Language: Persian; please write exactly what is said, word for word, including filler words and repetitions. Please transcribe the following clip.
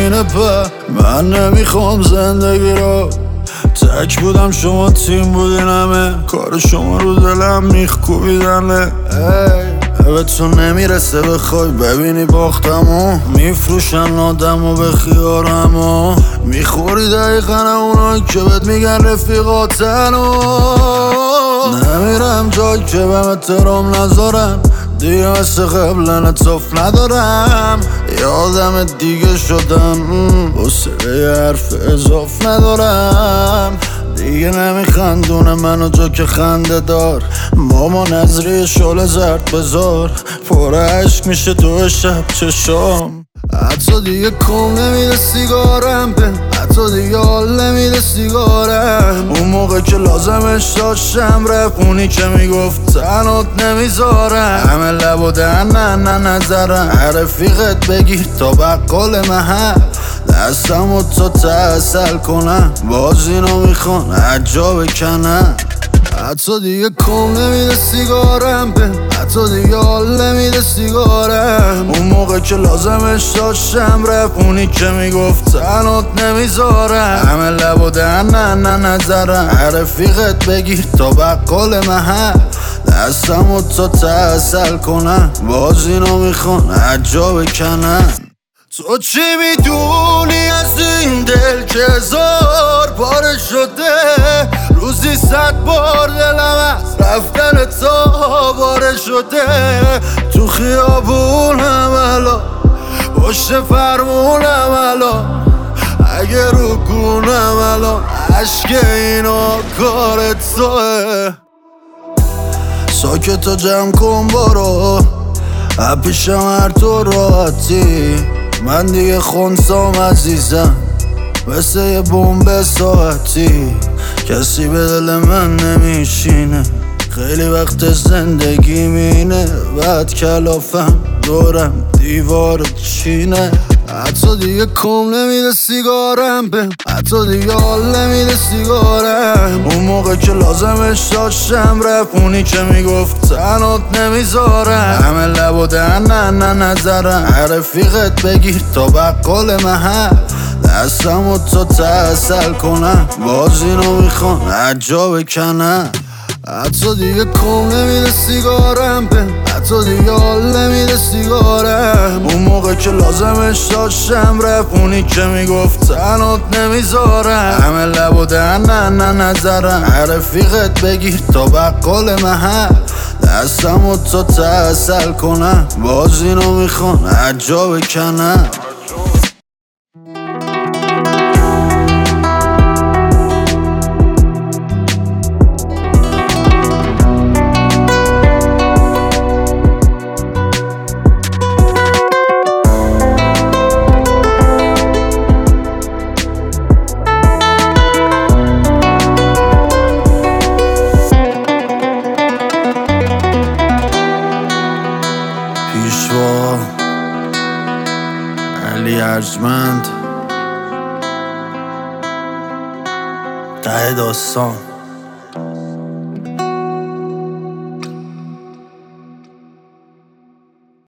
زمین په من نمیخوام زندگی رو تک بودم شما تیم بودین همه کار شما رو دلم میخکوبیدنه به تو نمیرسه بخوای ببینی باختمو میفروشن آدمو به خیارمو میخوری دقیقا اونایی که بهت میگن رفیقاتنو نمیرم جایی که بهم احترام نذارن دیگه مثل قبل انعطاف ندارم یادم دیگه شدم حوصله حرف اضاف ندارم دیگه نمیخندونه منو جو که خنده دار ماما نظری شعله زرد بذار پر عشق میشه تو شب چشام حتی دیگه کم نمیده سیگارم به حتی دیگه حال نمیده سیگارم اون موقع که لازمش داشتم رفت اونی که میگفت تنات نمیذارم همه لب و دهن نه نه نظرم رفیقت بگیر تا بقال محل دستم و تا تحصل کنم باز اینو میخوان عجا بکنم حتی دیگه کم نمیده سیگارم به حتی دیگه حال نمیده سیگارم اون موقع که لازمش داشتم رفت اونی که میگفت تنات نمیذارم همه لب و دهن نه نه نظرم رفیقت بگیر تا بقال محل دستم و تا تحصل کنم باز اینو میخوان عجا بکنم تو چی میدونی از این دل که هزار پاره شده روزی صد بار دلم از رفتن تا باره شده تو خیابونم الان پشت فرمونم الان اگه رو گونم الان عشق اینا کار توه ساکت و جمع کن برو پیشم هر تو راحتی من دیگه خونسام عزیزم مثل یه بمب ساعتی کسی به دل من نمیشینه خیلی وقت زندگی مینه بعد کلافم دورم دیوار چینه حتی دیگه کم نمیده سیگارم به حتی دیگه حال نمیده سیگارم اون موقع که لازمش داشتم رفت اونی که میگفت تنات نمیذارم همه لب و دهن نه نه نظرم رفیقت بگیر تا بقال محل دستم و تا تحصل کنم باز اینو میخوان عجا بکنم حتی دیگه کم نمیده سیگارم به حتی دیگه حال نمیده سیگارم اون موقع که لازمش داشتم رفت اونی که میگفت تنات نمیذارم همه لب و دهن نه نه نظرم رفیقت بگیر تا بقال محل دستم و تا تحصل کنم باز اینو میخوان عجا بکنم پیشوا علی ارجمند ته داستان